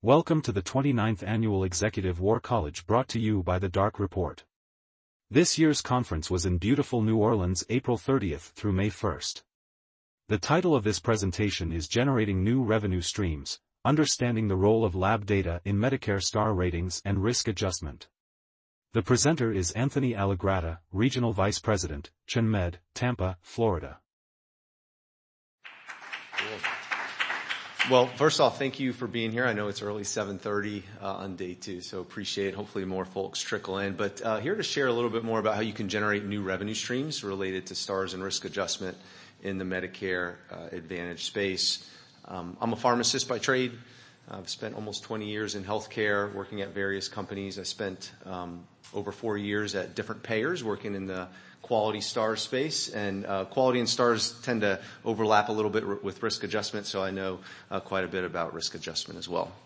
Welcome to the 29th Annual Executive War College brought to you by the Dark Report. This year's conference was in beautiful New Orleans April 30th through May 1st. The title of this presentation is Generating New Revenue Streams, Understanding the Role of Lab Data in Medicare Star Ratings and Risk Adjustment. The presenter is Anthony Allegrata, Regional Vice President, ChenMed, Tampa, Florida. Cool. Well, first off, thank you for being here. I know it's early 7:30 on day 2, so appreciate it. Hopefully more folks trickle in. But here to share a little bit more about how you can generate new revenue streams related to stars and risk adjustment in the Medicare Advantage space. I'm a pharmacist by trade. I've spent almost 20 years in healthcare working at various companies. I spent over 4 years at different payers working in the quality stars space, and quality and stars tend to overlap a little bit with risk adjustment, so I know quite a bit about risk adjustment as well.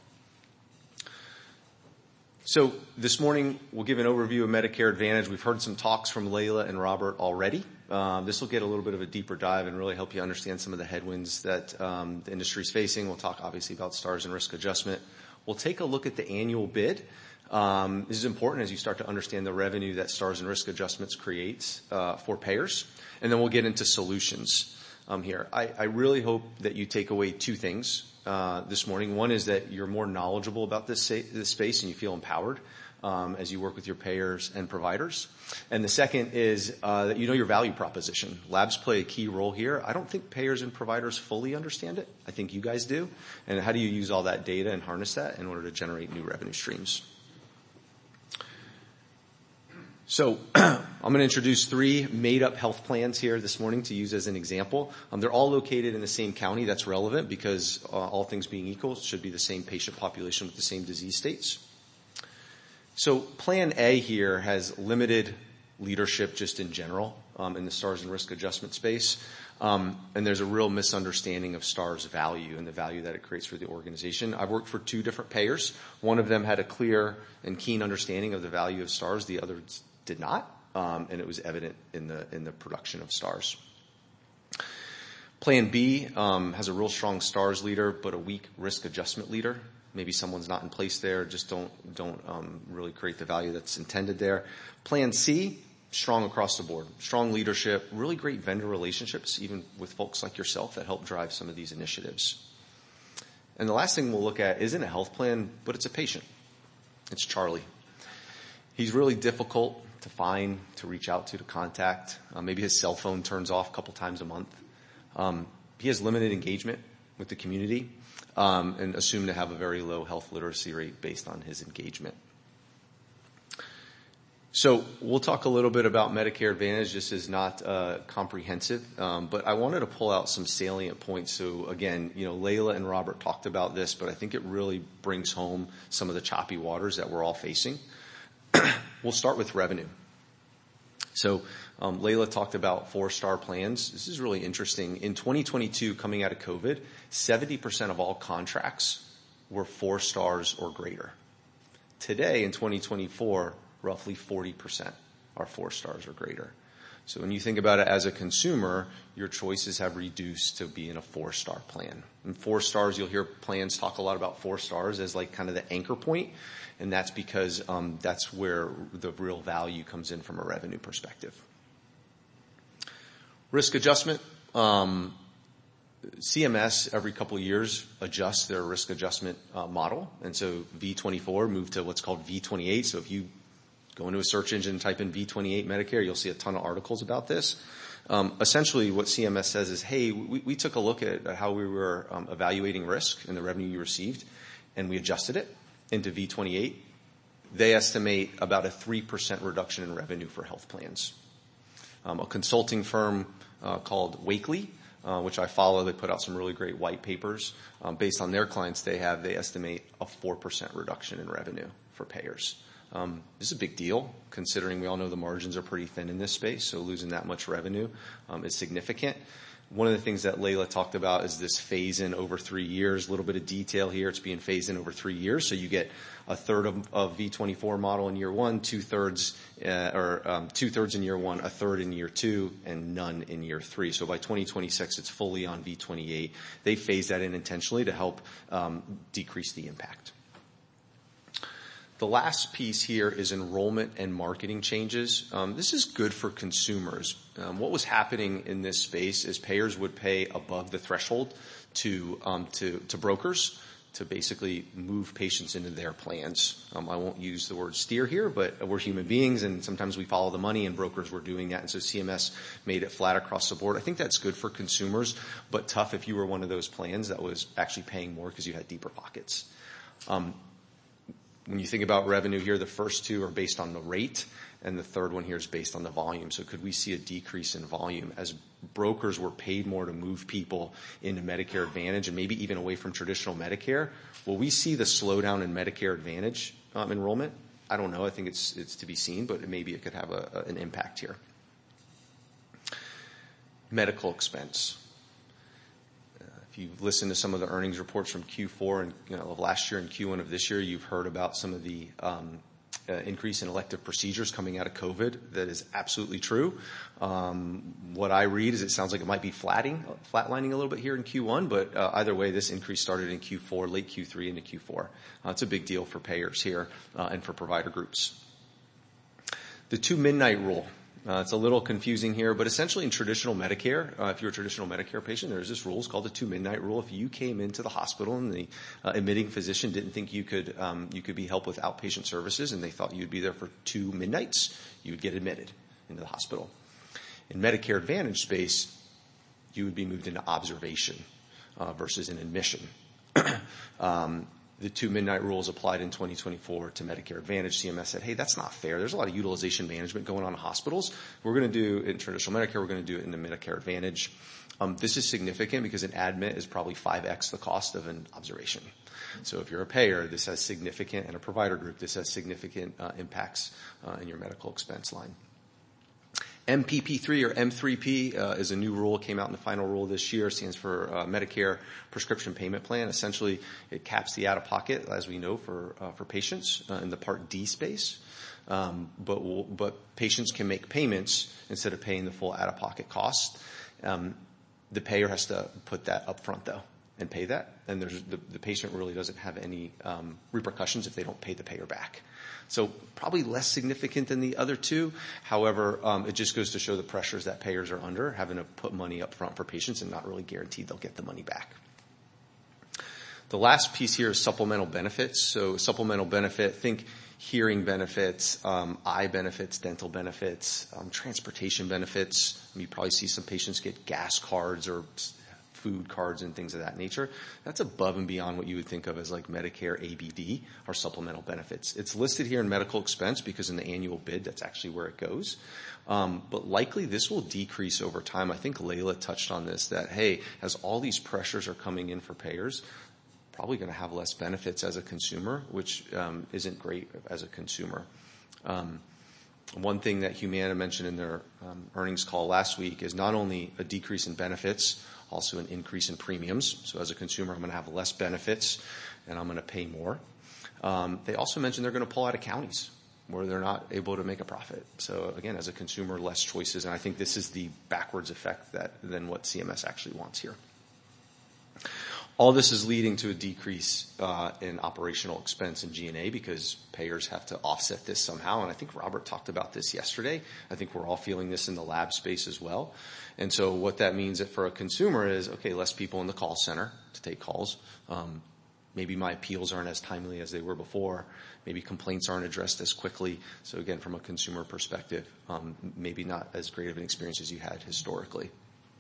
So this morning we'll give an overview of Medicare Advantage. We've heard some talks from Layla and Robert already. This will get a little bit of a deeper dive and really help you understand some of the headwinds that the industry is facing. We'll talk obviously about stars and risk adjustment. We'll take a look at the annual bid. This is important as you start to understand the revenue that stars and risk adjustments creates for payers. And then we'll get into solutions here. I really hope that you take away 2 things this morning. One is that you're more knowledgeable about this space and you feel empowered as you work with your payers and providers. And the second is that you know your value proposition. Labs play a key role here. I don't think payers and providers fully understand it. I think you guys do. And how do you use all that data and harness that in order to generate new revenue streams? So I'm going to introduce 3 made-up health plans here this morning to use as an example. They're all located in the same county. That's relevant because all things being equal, it should be the same patient population with the same disease states. So Plan A here has limited leadership just in general in the stars and risk adjustment space. And there's a real misunderstanding of stars value and the value that it creates for the organization. I've worked for 2 different payers. One of them had a clear and keen understanding of the value of stars. The other did not, and it was evident in the production of stars. Plan B has a real strong stars leader, but a weak risk adjustment leader. Maybe someone's not in place there, just don't really create the value that's intended there. Plan C, strong across the board, strong leadership, really great vendor relationships, even with folks like yourself that help drive some of these initiatives. And the last thing we'll look at isn't a health plan, but it's a patient. It's Charlie. He's really difficult to find, to reach out to contact. Maybe his cell phone turns off a couple times a month. He has limited engagement with the community and assumed to have a very low health literacy rate based on his engagement. So we'll talk a little bit about Medicare Advantage. This is not comprehensive, but I wanted to pull out some salient points. So again, Layla and Robert talked about this, but I think it really brings home some of the choppy waters that we're all facing. We'll start with revenue. So Layla talked about 4-star plans. This is really interesting. In 2022, coming out of COVID, 70% of all contracts were 4 stars or greater. Today, in 2024, roughly 40% are 4 stars or greater. So when you think about it as a consumer, your choices have reduced to being a 4-star plan. And 4 stars, you'll hear plans talk a lot about 4 stars as like kind of the anchor point. And that's because that's where the real value comes in from a revenue perspective. Risk adjustment. CMS every couple of years adjusts their risk adjustment model. And so V24 moved to what's called V28. So if you go into a search engine and type in V28 Medicare, you'll see a ton of articles about this. Essentially what CMS says is, hey, we took a look at how we were evaluating risk and the revenue you received, and we adjusted it into V28. They estimate about a 3% reduction in revenue for health plans. A consulting firm called Wakely, which I follow, they put out some really great white papers. Based on their clients they estimate a 4% reduction in revenue for payers. This is a big deal considering we all know the margins are pretty thin in this space, so losing that much revenue is significant. One of the things that Layla talked about is this phase in over 3 years. A little bit of detail here. It's being phased in over 3 years. So you get a third of V24 model in year 1, 2/3 2/3 in year 1, a third in year 2, and none in year 3. So by 2026, it's fully on V28. They phased that in intentionally to help decrease the impact. The last piece here is enrollment and marketing changes. This is good for consumers. What was happening in this space is payers would pay above the threshold to brokers to basically move patients into their plans. I won't use the word steer here, but we're human beings and sometimes we follow the money, and brokers were doing that. And so CMS made it flat across the board. I think that's good for consumers, but tough if you were one of those plans that was actually paying more because you had deeper pockets. When you think about revenue here, the first two are based on the rate, and the third one here is based on the volume. So could we see a decrease in volume as brokers were paid more to move people into Medicare Advantage and maybe even away from traditional Medicare? Will we see the slowdown in Medicare Advantage enrollment? I don't know. I think it's to be seen, but maybe it could have an impact here. Medical expense. If you've listened to some of the earnings reports from Q4 and of last year and Q1 of this year, you've heard about some of the increase in elective procedures coming out of COVID. That is absolutely true. What I read is it sounds like it might be flatlining a little bit here in Q1, but either way, this increase started in Q4, late Q3 into Q4. It's a big deal for payers here and for provider groups. The 2-midnight rule. It's a little confusing here, but essentially in traditional Medicare, if you're a traditional Medicare patient, there's this rule. It's called the 2-midnight rule. If you came into the hospital and the admitting physician didn't think you could be helped with outpatient services and they thought you'd be there for 2 midnights, you would get admitted into the hospital. In Medicare Advantage space, you would be moved into observation versus an admission. The 2-midnight rule is applied in 2024 to Medicare Advantage. CMS said, hey, that's not fair. There's a lot of utilization management going on in hospitals. We're going to do it in traditional Medicare. We're going to do it in the Medicare Advantage. This is significant because an admit is probably 5x the cost of an observation. So if you're a payer, this has significant, and a provider group, this has significant impacts in your medical expense line. MPP3 or M3P is a new rule. It came out in the final rule this year. It stands for Medicare Prescription Payment Plan. Essentially, it caps the out-of-pocket, as we know, for patients in the Part D space. But patients can make payments instead of paying the full out-of-pocket cost. The payer has to put that up front, though, and pay that. And the patient really doesn't have any repercussions if they don't pay the payer back. So probably less significant than the other two. However, it just goes to show the pressures that payers are under, having to put money up front for patients and not really guaranteed they'll get the money back. The last piece here is supplemental benefits. So supplemental benefit, think hearing benefits, eye benefits, dental benefits, transportation benefits. You probably see some patients get gas cards or food cards and things of that nature. That's above and beyond what you would think of as like Medicare ABD or supplemental benefits. It's listed here in medical expense because in the annual bid, that's actually where it goes. But likely this will decrease over time. I think Layla touched on this, that, hey, as all these pressures are coming in for payers, probably going to have less benefits as a consumer, which isn't great as a consumer. One thing that Humana mentioned in their earnings call last week is not only a decrease in benefits, also an increase in premiums. So as a consumer, I'm going to have less benefits and I'm going to pay more. They also mentioned they're going to pull out of counties where they're not able to make a profit. So again, as a consumer, less choices. And I think this is the backwards effect than what CMS actually wants here. All this is leading to a decrease in operational expense in G&A because payers have to offset this somehow. And I think Robert talked about this yesterday. I think we're all feeling this in the lab space as well. And so what that means for a consumer is, okay, less people in the call center to take calls. Maybe my appeals aren't as timely as they were before. Maybe complaints aren't addressed as quickly. So again, from a consumer perspective, maybe not as great of an experience as you had historically.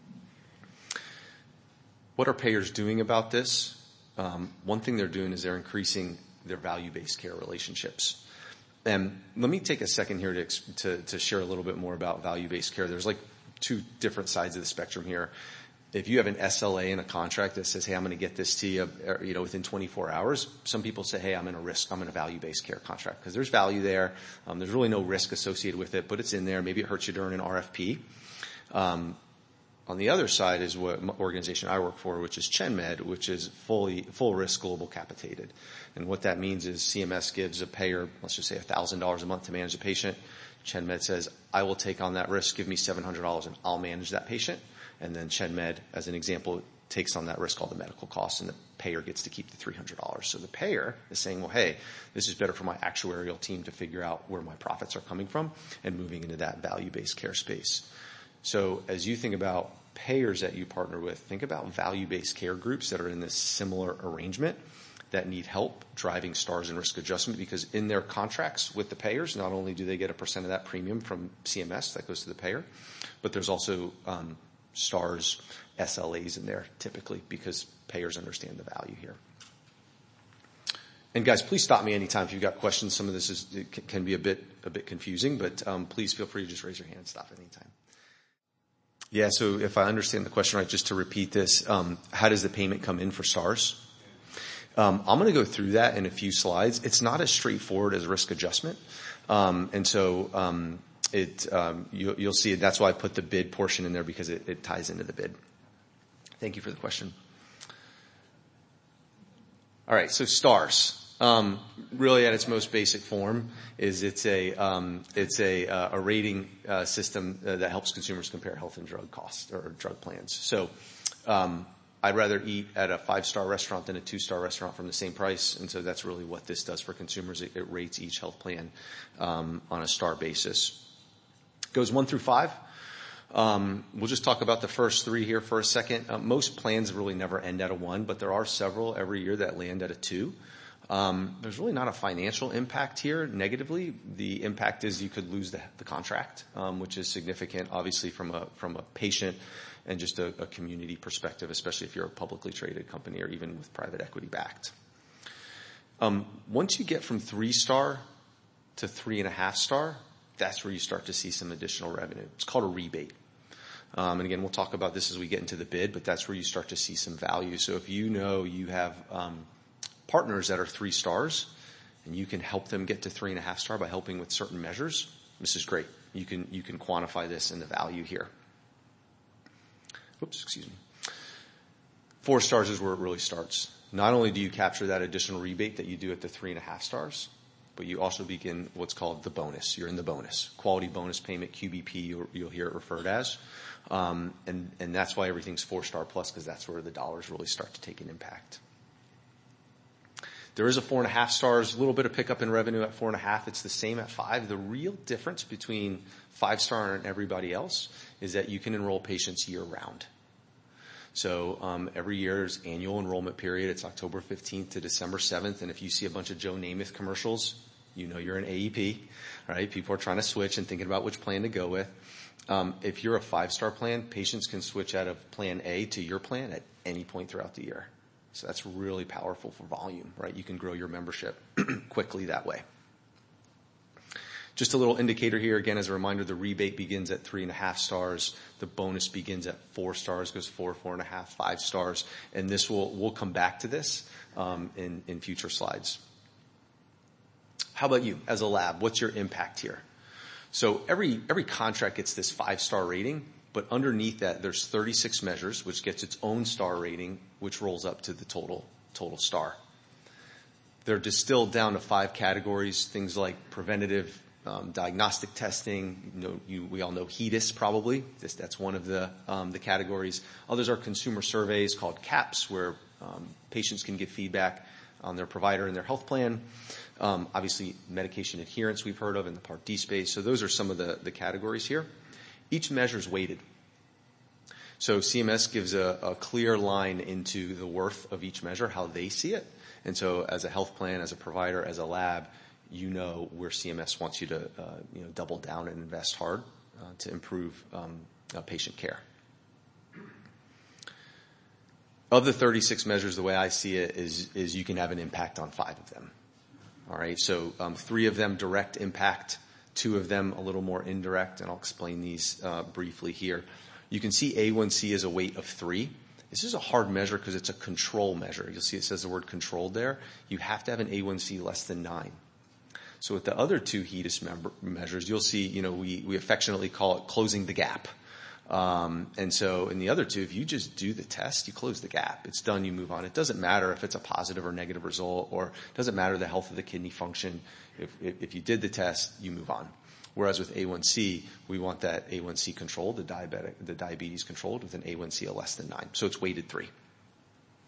What are payers doing about this? One thing they're doing is they're increasing their value-based care relationships. And let me take a second here to share a little bit more about value-based care. There's like two different sides of the spectrum here. If you have an SLA in a contract that says, hey, I'm going to get this to you, within 24 hours, some people say, hey, I'm in a value-based care contract because there's value there. There's really no risk associated with it, but it's in there. Maybe it hurts you during an RFP. On the other side is what organization I work for, which is ChenMed, which is full risk global capitated. And what that means is CMS gives a payer, let's just say $1,000 a month to manage a patient. ChenMed says, I will take on that risk, give me $700 and I'll manage that patient. And then ChenMed, as an example, takes on that risk, all the medical costs, and the payer gets to keep the $300. So the payer is saying, well, hey, this is better for my actuarial team to figure out where my profits are coming from and moving into that value-based care space. So as you think about payers that you partner with, think about value-based care groups that are in this similar arrangement that need help driving stars and risk adjustment, because in their contracts with the payers, not only do they get a % of that premium from CMS that goes to the payer, but there's also stars, SLAs in there typically, because payers understand the value here. And guys, please stop me anytime if you've got questions. Some of this can be a bit confusing, but please feel free to just raise your hand and stop at any time. Yeah, so if I understand the question right, just to repeat this, how does the payment come in for stars? I'm going to go through that in a few slides. It's not as straightforward as risk adjustment. You'll see it. That's why I put the bid portion in there, because it ties into the bid. Thank you for the question. All right. So stars, really at its most basic form is it's a rating system that helps consumers compare health and drug costs or drug plans. So, I'd rather eat at a 5-star restaurant than a 2-star restaurant from the same price. And so that's really what this does for consumers. It rates each health plan, on a star basis. It goes 1 through 5. We'll just talk about the first 3 here for a second. Most plans really never end at a 1, but there are several every year that land at a 2. There's really not a financial impact here negatively. The impact is you could lose the contract, which is significant, obviously from a patient and just a community perspective, especially if you're a publicly traded company or even with private equity backed. Once you get from 3-star to 3.5-star, that's where you start to see some additional revenue. It's called a rebate. And again, we'll talk about this as we get into the bid, but that's where you start to see some value. So if you know you have partners that are 3 stars and you can help them get to 3.5-star by helping with certain measures, this is great. You can quantify this in the value here. Oops, excuse me. 4 stars is where it really starts. Not only do you capture that additional rebate that you do at the 3.5 stars, but you also begin what's called the bonus. You're in the bonus. Quality bonus payment, QBP, you'll hear it referred as. And that's why everything's 4-star plus, because that's where the dollars really start to take an impact. There is a 4.5 stars, a little bit of pickup in revenue at 4.5. It's the same at 5. The real difference between 5-star and everybody else is that you can enroll patients year round. So every year's annual enrollment period, it's October 15th to December 7th. And if you see a bunch of Joe Namath commercials, you know you're an AEP, right? People are trying to switch and thinking about which plan to go with. If you're a 5-star plan, patients can switch out of plan A to your plan at any point throughout the year. So that's really powerful for volume, right? You can grow your membership quickly that way. Just a little indicator here, again, as a reminder, the rebate begins at 3.5 stars. The bonus begins at 4 stars, goes 4, 4.5, 5 stars. And this we'll come back to this in future slides. How about you as a lab? What's your impact here? So every contract gets this 5-star rating, but underneath that, there's 36 measures, which gets its own star rating, which rolls up to the total star. They're distilled down to 5 categories, things like preventative diagnostic testing. We all know HEDIS probably. That's one of the categories. Others are consumer surveys called CAPS, where patients can give feedback on their provider and their health plan. Obviously, medication adherence we've heard of in the Part D space. So those are some of the categories here. Each measure is weighted. So CMS gives a clear line into the worth of each measure, how they see it. And so as a health plan, as a provider, as a lab, you know where CMS wants you to double down and invest hard to improve patient care. Of the 36 measures, the way I see it is you can have an impact on 5 of them. All right, so 3 of them direct impact, 2 of them a little more indirect, and I'll explain these briefly here. You can see A1C is a weight of 3. This is a hard measure because it's a control measure. You'll see it says the word controlled there. You have to have an A1C less than 9. So with the other 2 HEDIS measures, you'll see, we affectionately call it closing the gap. And so in the other 2, if you just do the test, you close the gap. It's done, you move on. It doesn't matter if it's a positive or negative result, or it doesn't matter the health of the kidney function. If you did the test, you move on. Whereas with A1C, we want that A1C controlled, the diabetes controlled with an A1C of less than 9. So it's weighted 3.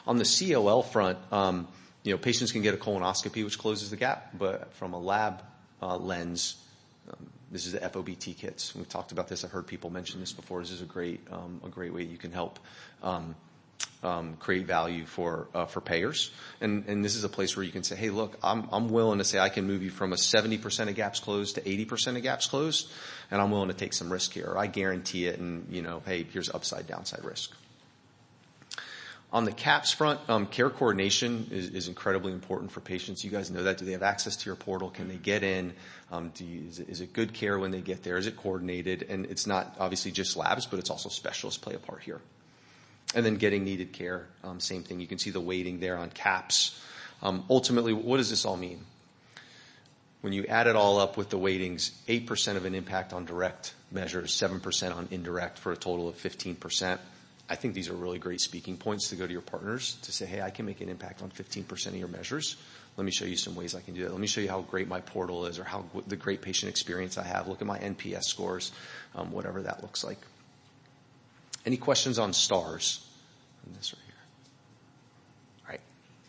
On the COL front, patients can get a colonoscopy, which closes the gap, but from a lab lens, this is the FOBT kits. We've talked about this. I've heard people mention this before. This is a great way you can help create value for payers. And this is a place where you can say, hey, look, I'm willing to say I can move you from a 70% of gaps closed to 80% of gaps closed, and I'm willing to take some risk here. Or I guarantee it, and hey, here's upside, downside risk. On the CAPS front, care coordination is incredibly important for patients. You guys know that. Do they have access to your portal? Can they get in? Is it good care when they get there? Is it coordinated? And it's not obviously just labs, but it's also specialists play a part here. And then getting needed care, same thing. You can see the weighting there on CAPS. Ultimately, what does this all mean? When you add it all up with the weightings, 8% of an impact on direct measures, 7% on indirect, for a total of 15%. I think these are really great speaking points to go to your partners to say, hey, I can make an impact on 15% of your measures. Let me show you some ways I can do that. Let me show you how great my portal is, or how the great patient experience I have. Look at my NPS scores, whatever that looks like. Any questions on stars on this right here? All right.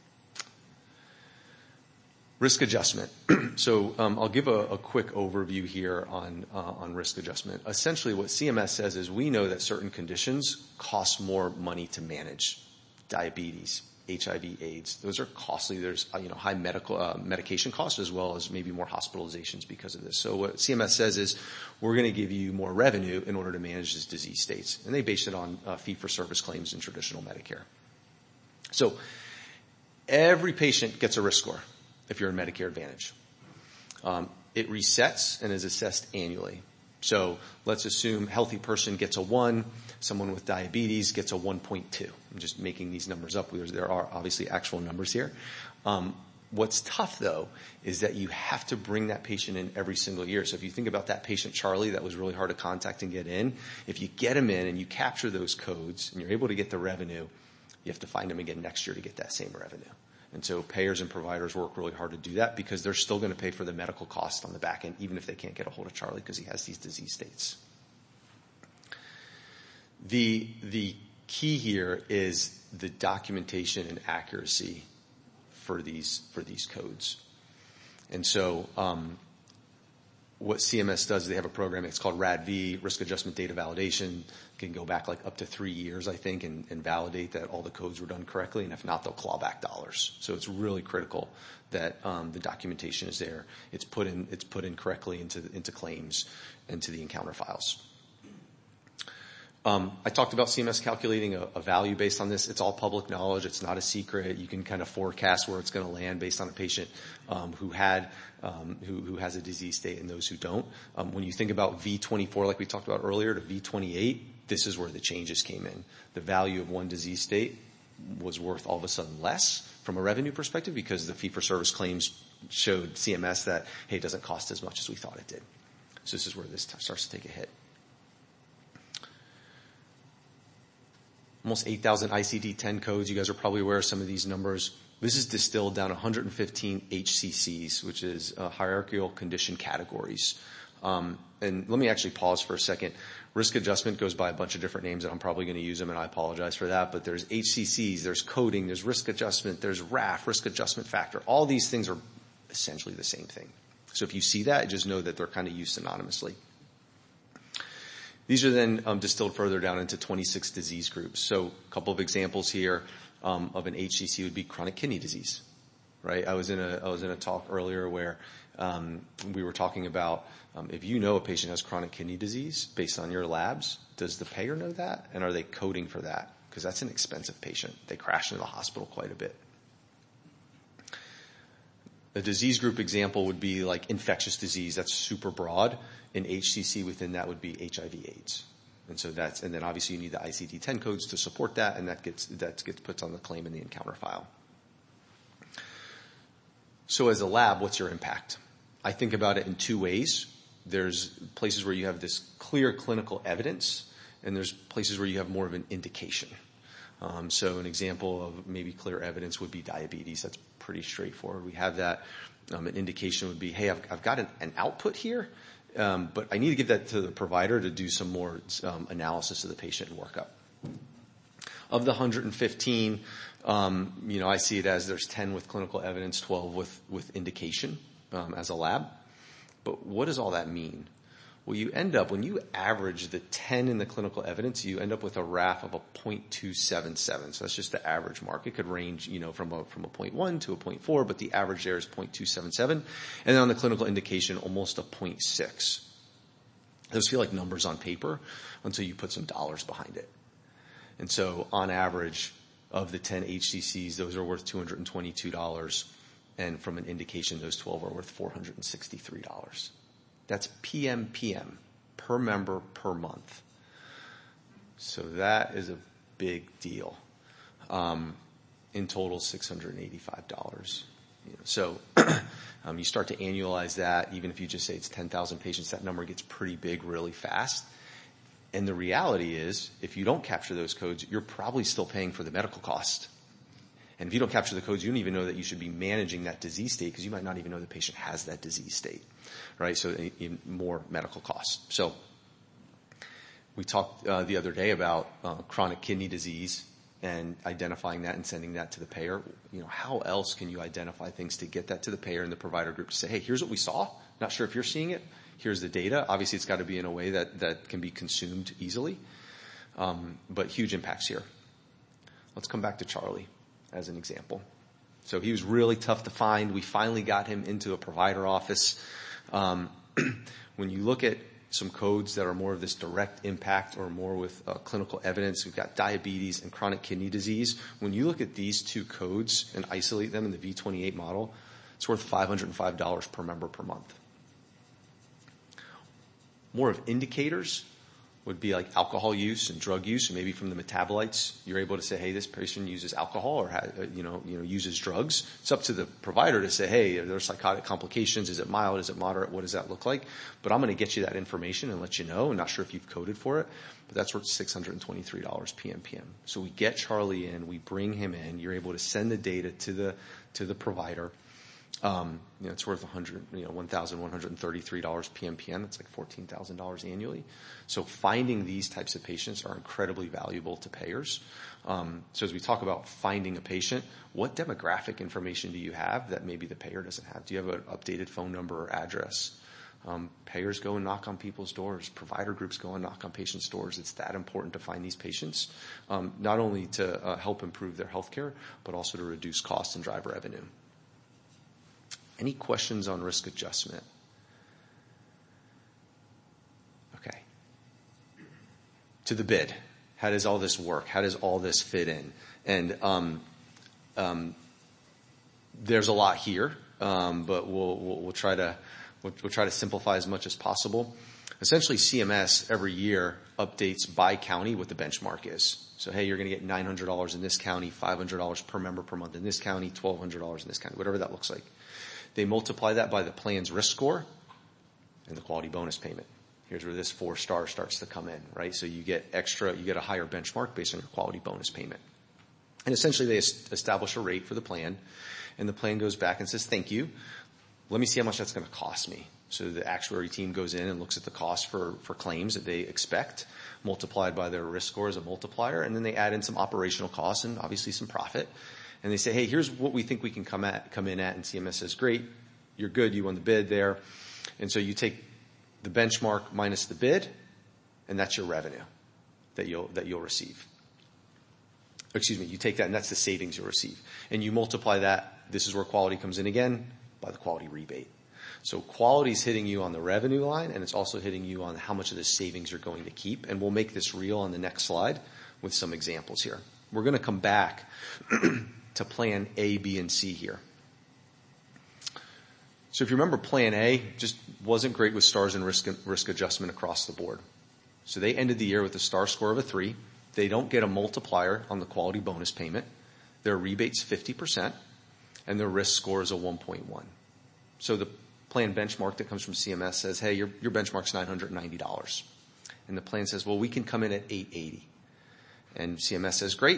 Risk adjustment. So I'll give a quick overview here on risk adjustment. Essentially, what CMS says is we know that certain conditions cost more money to manage. Diabetes, HIV, AIDS, those are costly. There's high medication costs, as well as maybe more hospitalizations because of this. So what CMS says is we're going to give you more revenue in order to manage these disease states, and they base it on fee-for-service claims in traditional Medicare. So every patient gets a risk score if you're in Medicare Advantage. It resets and is assessed annually. So let's assume healthy person gets a 1, someone with diabetes gets a 1.2. I'm just making these numbers up. There are obviously actual numbers here. What's tough, though, is that you have to bring that patient in every single year. So if you think about that patient, Charlie, that was really hard to contact and get in, if you get him in and you capture those codes and you're able to get the revenue, you have to find him again next year to get that same revenue. And so payers and providers work really hard to do that, because they're still going to pay for the medical cost on the back end, even if they can't get a hold of Charlie because he has these disease states. The key here is the documentation and accuracy for these codes. And so what CMS does is they have a program, it's called RADV, Risk Adjustment Data Validation. It can go back like up to 3 years, I think, and validate that all the codes were done correctly, and if not, they'll claw back dollars. So it's really critical that the documentation is there. It's put in correctly into claims and to the encounter files. I talked about CMS calculating a value based on this. It's all public knowledge. It's not a secret. You can kind of forecast where it's going to land based on a patient who has a disease state and those who don't. When you think about V24, like we talked about earlier, to V28, this is where the changes came in. The value of one disease state was worth all of a sudden less from a revenue perspective, because the fee-for-service claims showed CMS that, hey, it doesn't cost as much as we thought it did. So this is where this starts to take a hit. Almost 8,000 ICD-10 codes. You guys are probably aware of some of these numbers. This is distilled down 115 HCCs, which is hierarchical condition categories. And let me actually pause for a second. Risk adjustment goes by a bunch of different names, and I'm probably going to use them, and I apologize for that. But there's HCCs, there's coding, there's risk adjustment, there's RAF, risk adjustment factor. All these things are essentially the same thing. So if you see that, just know that they're kind of used synonymously. These are then distilled further down into 26 disease groups. So a couple of examples here of an HCC would be chronic kidney disease, right? I was in a talk earlier where we were talking about if you know a patient has chronic kidney disease based on your labs, does the payer know that? And are they coding for that? Because that's an expensive patient. They crash into the hospital quite a bit. A disease group example would be like infectious disease. That's super broad. An HCC within that would be HIV/AIDS. And so and then obviously you need the ICD-10 codes to support that, and that gets put on the claim in the encounter file. So as a lab, what's your impact? I think about it in two ways. There's places where you have this clear clinical evidence, and there's places where you have more of an indication. So an example of maybe clear evidence would be diabetes. That's pretty straightforward. We have that. An indication would be, hey, I've got an output here, but I need to give that to the provider to do some more analysis of the patient and workup. Of the 115, I see it as there's 10 with clinical evidence, 12 with indication as a lab. But what does all that mean? Well, you end up, when you average the 10 in the clinical evidence, you end up with a RAF of a 0.277. So that's just the average mark. It could range, from a 0.1 to a 0.4, but the average there is 0.277. And then on the clinical indication, almost a 0.6. Those feel like numbers on paper until you put some dollars behind it. And so on average of the 10 HCCs, those are worth $222. And from an indication, those 12 are worth $463. That's PMPM, per member per month. So that is a big deal. In total, $685. So you start to annualize that. Even if you just say it's 10,000 patients, that number gets pretty big really fast. And the reality is, if you don't capture those codes, you're probably still paying for the medical cost. And if you don't capture the codes, you don't even know that you should be managing that disease state, because you might not even know the patient has that disease state, right? So even more medical costs. So we talked the other day about chronic kidney disease and identifying that and sending that to the payer. How else can you identify things to get that to the payer and the provider group to say, hey, here's what we saw. Not sure if you're seeing it. Here's the data. Obviously, it's got to be in a way that can be consumed easily. But huge impacts here. Let's come back to Charlie as an example. So he was really tough to find. We finally got him into a provider office. When you look at some codes that are more of this direct impact or more with clinical evidence, we've got diabetes and chronic kidney disease. When you look at these two codes and isolate them in the V28 model, it's worth $505 per member per month. More of indicators would be like alcohol use and drug use, and maybe from the metabolites, you're able to say, hey, this person uses alcohol or uses drugs. It's up to the provider to say, hey, are there psychotic complications? Is it mild? Is it moderate? What does that look like? But I'm going to get you that information and let you know. I'm not sure if you've coded for it, but that's worth $623 PMPM. So we get Charlie in, we bring him in. You're able to send the data to the provider. It's worth $1,133 PMPM. That's like $14,000 annually. So finding these types of patients are incredibly valuable to payers. So as we talk about finding a patient, what demographic information do you have that maybe the payer doesn't have? Do you have an updated phone number or address? Payers go and knock on people's doors. Provider groups go and knock on patients' doors. It's that important to find these patients, not only to help improve their health care, but also to reduce costs and drive revenue. Any questions on risk adjustment? Okay. To the bid. How does all this work? How does all this fit in? And there's a lot here, but we'll try to simplify as much as possible. Essentially, CMS every year updates by county what the benchmark is. So, hey, you're going to get $900 in this county, $500 per member per month in this county, $1,200 in this county, whatever that looks like. They multiply that by the plan's risk score and the quality bonus payment. Here's where this 4-star starts to come in, right? So you get a higher benchmark based on your quality bonus payment. And essentially they establish a rate for the plan, and the plan goes back and says, thank you. Let me see how much that's going to cost me. So the actuary team goes in and looks at the cost for claims that they expect, multiplied by their risk score as a multiplier, and then they add in some operational costs and obviously some profit. And they say, hey, here's what we think we can come in at. And CMS says, great, you're good, you won the bid there. And so you take the benchmark minus the bid, and that's your revenue that you'll receive. Excuse me, you take that, and that's the savings you'll receive. And you multiply that, this is where quality comes in again, by the quality rebate. So quality is hitting you on the revenue line, and it's also hitting you on how much of the savings you're going to keep. And we'll make this real on the next slide with some examples here. We're going to come back to plan A, B, and C here. So if you remember, plan A just wasn't great with stars and risk adjustment across the board. So they ended the year with a star score of a 3. They don't get a multiplier on the quality bonus payment. Their rebate's 50%, and their risk score is a 1.1. So the plan benchmark that comes from CMS says, hey, your benchmark's $990. And the plan says, well, we can come in at $880. And CMS says, great.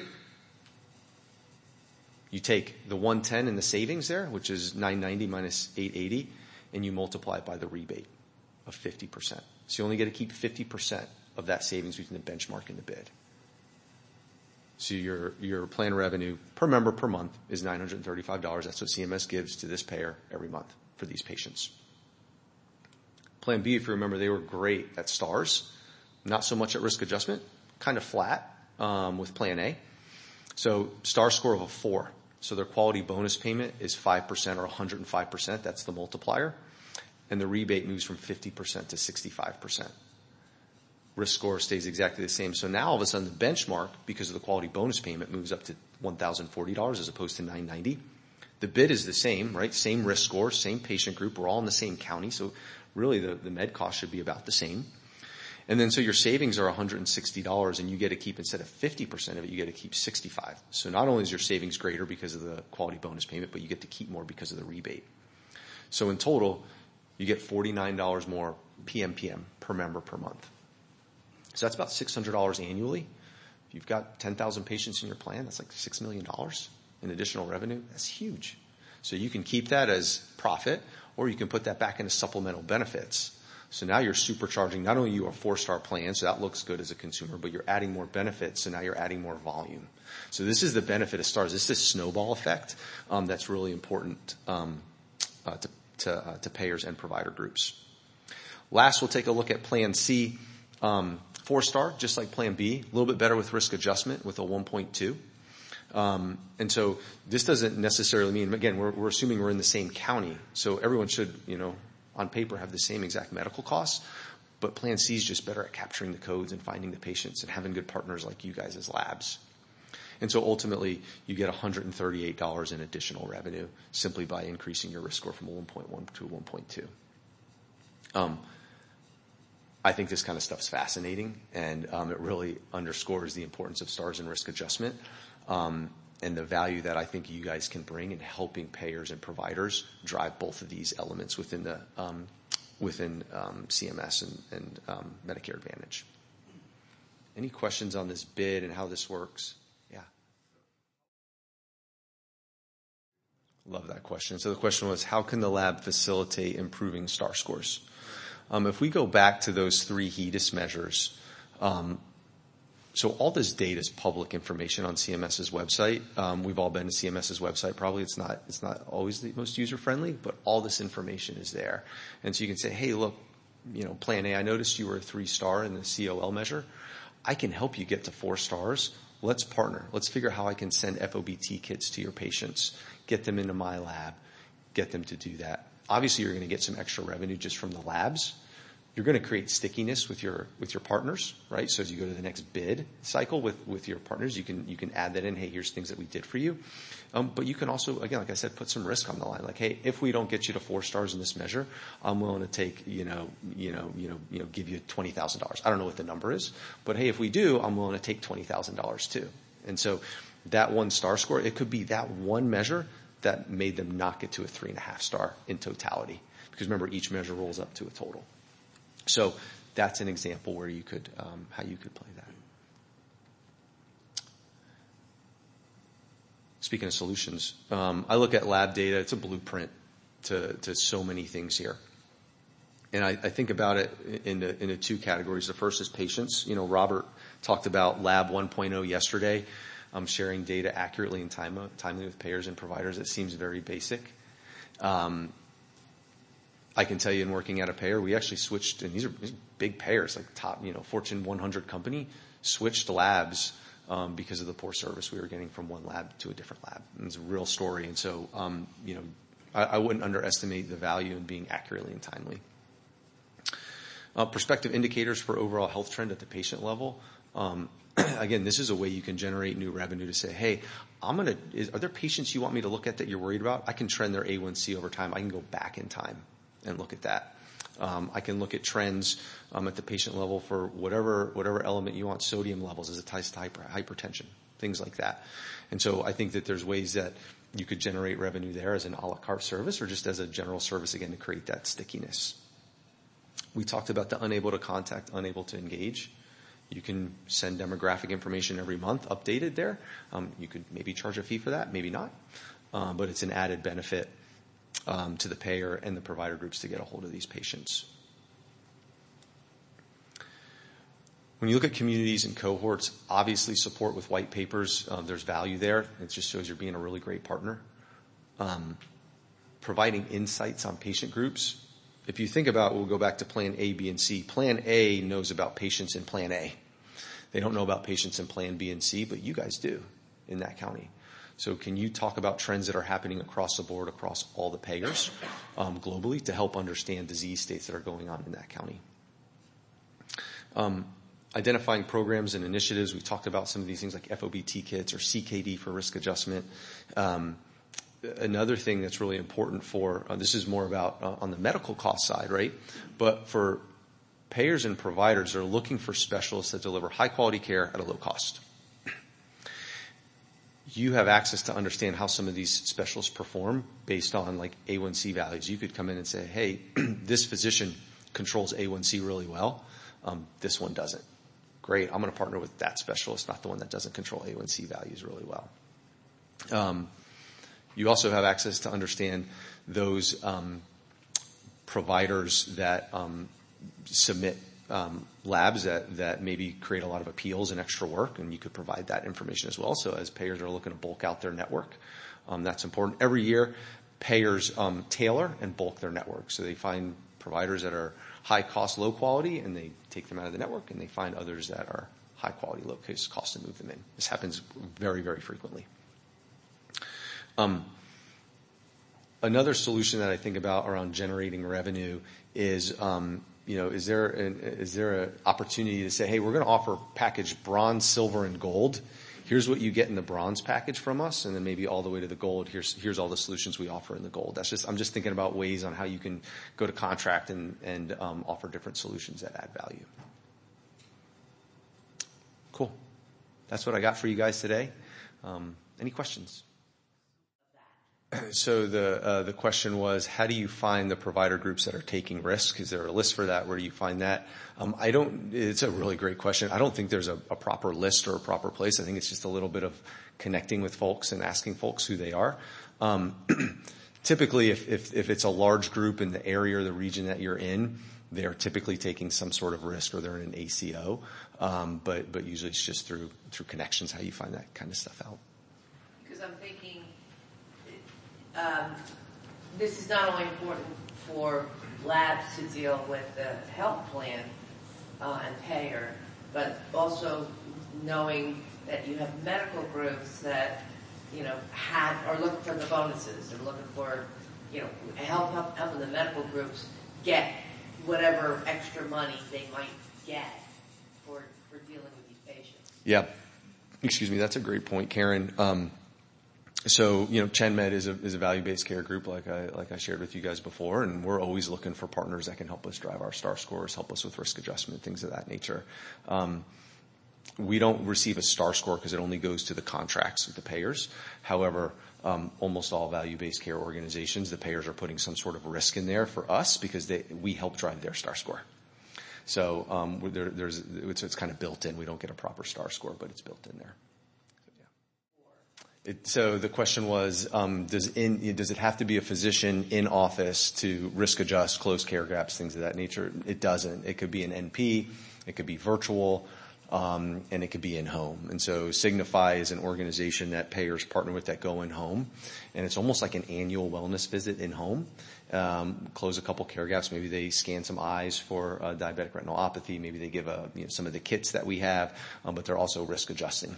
You take the 110 in the savings there, which is 990 minus 880, and you multiply it by the rebate of 50%. So you only get to keep 50% of that savings between the benchmark and the bid. So your plan revenue per member per month is $935. That's what CMS gives to this payer every month for these patients. Plan B, if you remember, they were great at stars, not so much at risk adjustment, kind of flat with Plan A. So star score of a 4. So their quality bonus payment is 5% or 105%. That's the multiplier. And the rebate moves from 50% to 65%. Risk score stays exactly the same. So now all of a sudden the benchmark, because of the quality bonus payment, moves up to $1,040 as opposed to $990. The bid is the same, right? Same risk score, same patient group. We're all in the same county. So really the med cost should be about the same. And then so your savings are $160 and you get to keep, instead of 50% of it, you get to keep 65. So not only is your savings greater because of the quality bonus payment, but you get to keep more because of the rebate. So in total, you get $49 more PMPM per member per month. So that's about $600 annually. If you've got 10,000 patients in your plan, that's like $6 million in additional revenue. That's huge. So you can keep that as profit, or you can put that back into supplemental benefits. So now you're supercharging not only your 4-star plan, so that looks good as a consumer, but you're adding more benefits, so now you're adding more volume. So this is the benefit of stars. This is a snowball effect that's really important to payers and provider groups. Last, we'll take a look at Plan C. 4-star, just like Plan B, a little bit better with risk adjustment with a 1.2. And so this doesn't necessarily mean, again, we're assuming we're in the same county. So everyone should, on paper have the same exact medical costs, but Plan C is just better at capturing the codes and finding the patients and having good partners like you guys as labs. And so ultimately you get $138 in additional revenue simply by increasing your risk score from a 1.1 to a 1.2. I think this kind of stuff's fascinating, and it really underscores the importance of stars and risk adjustment, and the value that I think you guys can bring in helping payers and providers drive both of these elements within the CMS and Medicare Advantage. Any questions on this bid and how this works? Yeah. Love that question. So the question was, how can the lab facilitate improving star scores? If we go back to those 3 HEDIS measures, so all this data is public information on CMS's website. We've all been to CMS's website. Probably it's not always the most user friendly, but all this information is there. And so you can say, hey, look, Plan A, I noticed you were a 3-star in the COL measure. I can help you get to 4 stars. Let's partner. Let's figure out how I can send FOBT kits to your patients, get them into my lab, get them to do that. Obviously, you're going to get some extra revenue just from the labs. You're going to create stickiness with your partners, right? So as you go to the next bid cycle with your partners, you can add that in. Hey, here's things that we did for you. But you can also, again, like I said, put some risk on the line. Like, hey, if we don't get you to 4 stars in this measure, I'm willing to take, give you $20,000. I don't know what the number is, but hey, if we do, I'm willing to take $20,000 too. And so that 1-star score, it could be that one measure that made them not get to a 3.5 star in totality. Because remember, each measure rolls up to a total. So that's an example where you could, how you could play that. Speaking of solutions, I look at lab data. It's a blueprint to so many things here. And I think about it into 2 categories. The first is patients. Robert talked about Lab 1.0 yesterday. Sharing data accurately and timely with payers and providers. It seems very basic. I can tell you in working at a payer, we actually switched, and these are big payers, like top, Fortune 100 company, switched labs because of the poor service we were getting from one lab to a different lab. And it's a real story. And so, I wouldn't underestimate the value in being accurately and timely. Prospective indicators for overall health trend at the patient level. Again, this is a way you can generate new revenue to say, hey, are there patients you want me to look at that you're worried about? I can trend their A1C over time. I can go back in time and look at that. I can look at trends at the patient level for whatever element you want, sodium levels as it ties to hypertension, things like that. And so I think that there's ways that you could generate revenue there as an a la carte service or just as a general service, again, to create that stickiness. We talked about the unable to contact, unable to engage. You can send demographic information every month, updated there. You could maybe charge a fee for that, maybe not. But it's an added benefit to the payer and the provider groups to get a hold of these patients. When you look at communities and cohorts, obviously support with white papers, there's value there. It just shows you're being a really great partner. Providing insights on patient groups. If you think about, we'll go back to Plan A, B, and C. Plan A knows about patients in Plan A. They don't know about patients in Plan B and C, but you guys do in that county. So can you talk about trends that are happening across the board, across all the payers globally to help understand disease states that are going on in that county? Identifying programs and initiatives. We talked about some of these things like FOBT kits or CKD for risk adjustment. Another thing that's really important for, this is more about on the medical cost side, right? But for payers and providers, they're looking for specialists that deliver high quality care at a low cost. You have access to understand how some of these specialists perform based on like A1C values. You could come in and say, hey, this physician controls A1C really well. This one doesn't. Great. I'm going to partner with that specialist, not the one that doesn't control A1C values really well. You also have access to understand those providers that submit labs that maybe create a lot of appeals and extra work, and you could provide that information as well. So as payers are looking to bulk out their network, that's important. Every year, payers tailor and bulk their network. So they find providers that are high cost, low quality, and they take them out of the network, and they find others that are high quality, low cost to move them in. This happens very, very frequently. Another solution that I think about around generating revenue is, is there an opportunity to say, hey, we're going to offer package bronze, silver, and gold. Here's what you get in the bronze package from us, and then maybe all the way to the gold. Here's all the solutions we offer in the gold. I'm just thinking about ways on how you can go to contract and offer different solutions that add value. Cool. That's what I got for you guys today. Any questions? So the question was, how do you find the provider groups that are taking risk? Is there a list for that? Where do you find that? It's a really great question. I don't think there's a proper list or a proper place. I think it's just a little bit of connecting with folks and asking folks who they are. Typically, if it's a large group in the area or the region that you're in, they're typically taking some sort of risk or they're in an ACO. But usually it's just through connections how you find that kind of stuff out. Because I'm thinking, this is not only important for labs to deal with the health plan and payer, but also knowing that you have medical groups that are looking for the bonuses. They're looking for helping the medical groups get whatever extra money they might get for dealing with these patients. Yeah, excuse me. That's a great point, Karen. So, ChenMed is a value-based care group like I shared with you guys before, and we're always looking for partners that can help us drive our star scores, help us with risk adjustment, things of that nature. We don't receive a star score because it only goes to the contracts with the payers. However, almost all value-based care organizations, the payers are putting some sort of risk in there for us because we help drive their star score. So it's kind of built in. We don't get a proper star score, but it's built in there. So the question was, does it have to be a physician in office to risk adjust, close care gaps, things of that nature? It doesn't. It could be an NP, it could be virtual, and it could be in home. And so Signify is an organization that payers partner with that go in home, and it's almost like an annual wellness visit in home. Close a couple care gaps. Maybe they scan some eyes for diabetic retinopathy. Maybe they give some of the kits that we have, but they're also risk adjusting.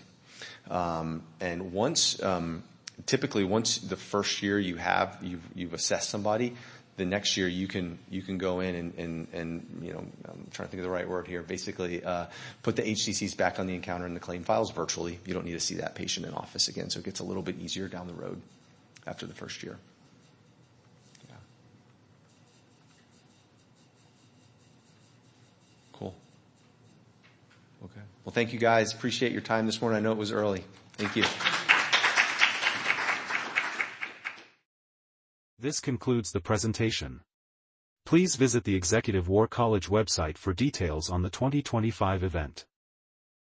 And typically once the first year you've assessed somebody, the next year you can go in and I'm trying to think of the right word here, basically, put the HCCs back on the encounter and the claim files virtually. You don't need to see that patient in office again. So it gets a little bit easier down the road after the first year. Yeah. Cool. Okay. Well, thank you guys. Appreciate your time this morning. I know it was early. Thank you. This concludes the presentation. Please visit the Executive War College website for details on the 2025 event.